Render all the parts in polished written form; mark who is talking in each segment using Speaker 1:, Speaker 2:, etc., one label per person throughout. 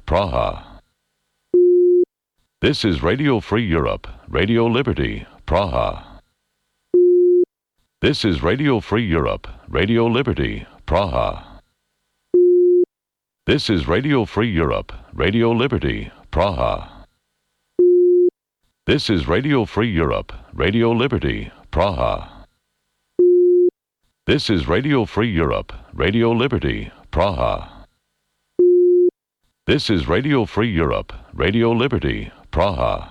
Speaker 1: Praha. This is Radio Free Europe, Radio Liberty, Praha. This is Radio Free Europe, Radio Liberty, Praha. This is Radio Free Europe, Radio Liberty, Praha. This is Radio Free Europe, Radio Liberty, Praha. This is Radio Free Europe, Radio Liberty, Praha. This is Radio Free Europe, Radio Liberty, Praha.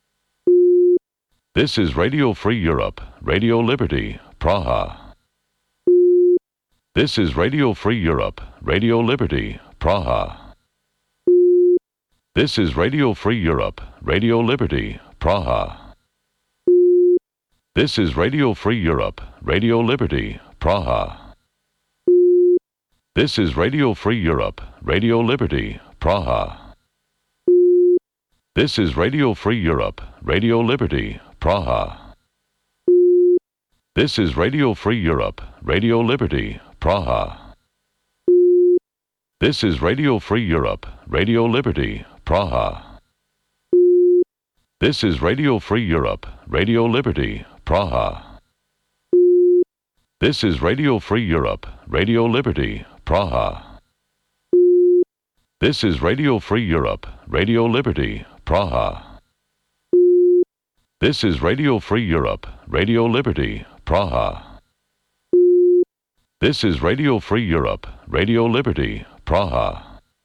Speaker 1: This is Radio Free Europe, Radio Liberty, Praha. This is Radio Free Europe, Radio Liberty, Praha. This is Radio Free Europe, Radio Liberty, Praha. This is Radio Free Europe, Radio Liberty, Praha. This is Radio Free Europe, Radio Liberty, Praha. This is Radio Free Europe, Radio Liberty, Praha. This is Radio Free Europe, Radio Liberty, Praha. This is Radio Free Europe, Radio Liberty, Praha. This is Radio Free Europe, Radio Liberty, Praha. This is Radio Free Europe, Radio Liberty, Praha. This is Radio Free Europe, Radio Liberty, Praha. This is Radio Free Europe, Radio Liberty, Praha. This is Radio Free Europe, Radio Liberty, Praha.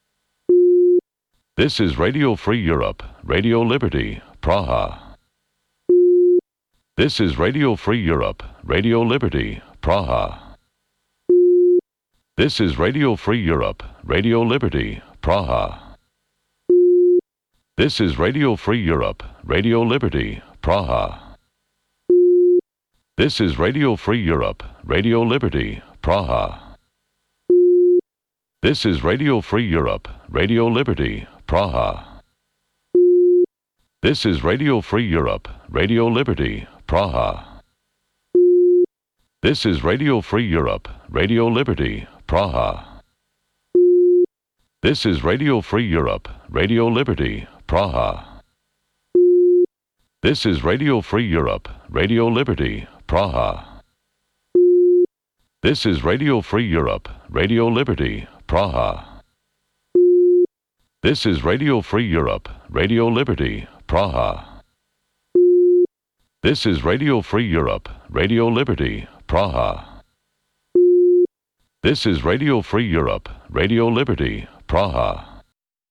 Speaker 1: This is Radio Free Europe, Radio Liberty, Praha. This is Radio Free Europe, Radio Liberty, Praha. This is Radio Free Europe, Radio Liberty, Praha. This is Radio Free Europe, Radio Liberty, Praha. This is Radio Free Europe, Radio Liberty, Praha. This is Radio Free Europe, Radio Liberty, Praha. This is Radio Free Europe, Radio Liberty, Praha. This is Radio Free Europe, Radio Liberty, Praha. This is Radio Free Europe, Radio Liberty, Praha. This is Radio Free Europe, Radio Liberty, Praha. This is Radio Free Europe, Radio Liberty, Praha. This is Radio Free Europe, Radio Liberty, Praha. This is Radio Free Europe, Radio Liberty, Praha. This is Radio Free Europe, Radio Liberty, Praha.